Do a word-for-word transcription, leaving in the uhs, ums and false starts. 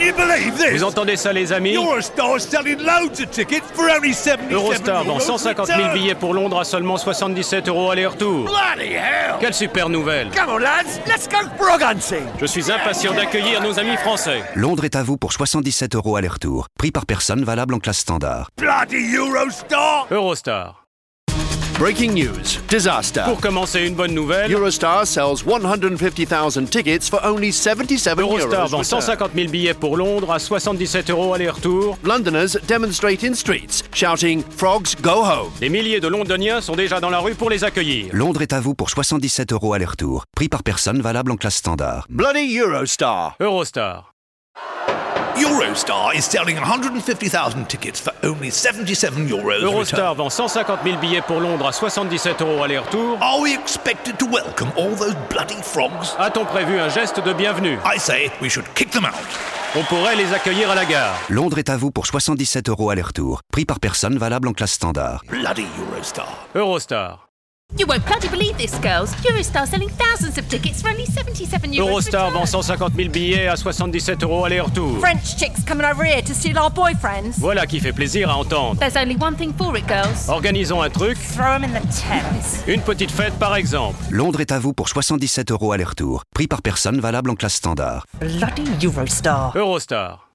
you believe this? Vous entendez ça, les amis? Eurostar is selling loads of tickets for only seventy-seven Eurostar vend euros cent cinquante mille return. billets pour Londres à seulement soixante-dix-sept euros aller-retour. Bloody hell! Quelle super nouvelle! Come on, lads, let's go frog hunting! Je suis impatient d'accueillir nos amis français. Londres est à vous pour soixante-dix-sept euros aller-retour. Prix par personne valable en classe standard. Bloody Eurostar! Eurostar. Breaking news. Disaster. Pour commencer, une bonne nouvelle. Eurostar sells one hundred fifty thousand tickets for only seventy-seven Eurostar euros. vend cent cinquante mille billets pour Londres à soixante-dix-sept euros aller-retour. Londoners demonstrate in streets, shouting, "Frogs, go home." Des milliers de Londoniens sont déjà dans la rue pour les accueillir. Londres est à vous pour soixante-dix-sept euros aller-retour. Prix par personne valable en classe standard. Bloody Eurostar. Eurostar. Eurostar is selling one hundred fifty thousand tickets for only seventy-seven euros Eurostar return. vend cent cinquante mille billets pour Londres à soixante-dix-sept euros aller-retour. Are we expected to welcome all those bloody frogs? A-t-on prévu un geste de bienvenue? I say we should kick them out. On pourrait les accueillir à la gare. Londres est à vous pour soixante-dix-sept euros aller-retour. Prix par personne valable en classe standard. Bloody Eurostar. Eurostar. You won't bloody believe this, girls. Eurostar selling thousands of tickets for only seventy-seven euros. Eurostar return. vend cent cinquante mille billets à soixante-dix-sept euros aller-retour. French chicks coming over here to steal our boyfriends. Voilà qui fait plaisir à entendre. There's only one thing for it, girls. Organisons un truc, Throw them in the Thames. une petite fête par exemple. Londres est à vous pour soixante-dix-sept euros aller-retour. Prix par personne valable en classe standard. Bloody Eurostar. Eurostar.